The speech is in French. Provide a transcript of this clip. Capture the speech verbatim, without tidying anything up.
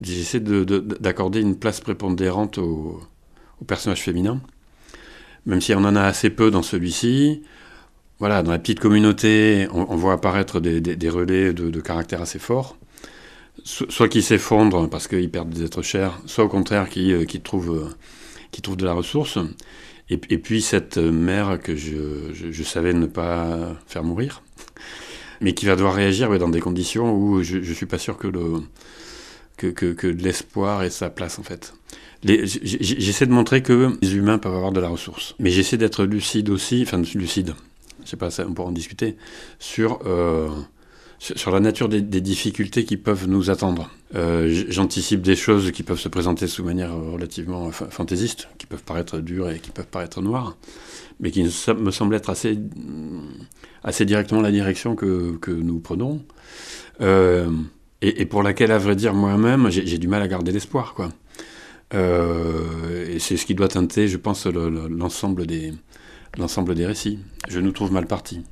J'essaie de, de, d'accorder une place prépondérante aux, aux personnages féminins, même si on en a assez peu dans celui-ci. Voilà, dans la petite communauté, on, on voit apparaître des, des, des relais de, de caractère assez forts, so, soit qui s'effondrent parce qu'ils perdent des êtres chers, soit au contraire qui, euh, qui, trouvent, euh, qui trouvent de la ressource. Et, et puis cette mère que je, je, je savais ne pas faire mourir, mais qui va devoir réagir ouais, dans des conditions où je ne suis pas sûr que, le, que, que, que l'espoir ait sa place en fait. Les, j'essaie de montrer que les humains peuvent avoir de la ressource, mais j'essaie d'être lucide aussi, enfin lucide, je sais pas, ça, on pourra en discuter, sur, euh, sur, sur la nature des, des difficultés qui peuvent nous attendre. Euh, j'anticipe des choses qui peuvent se présenter sous manière relativement fa- fantaisiste, qui peuvent paraître dures et qui peuvent paraître noires, mais qui me semblent être assez, assez directement la direction que, que nous prenons, euh, et, et pour laquelle, à vrai dire, moi-même, j'ai, j'ai du mal à garder l'espoir, quoi. Euh, et c'est ce qui doit teinter, je pense, le, le, l'ensemble des, l'ensemble des récits. Je nous trouve mal partis.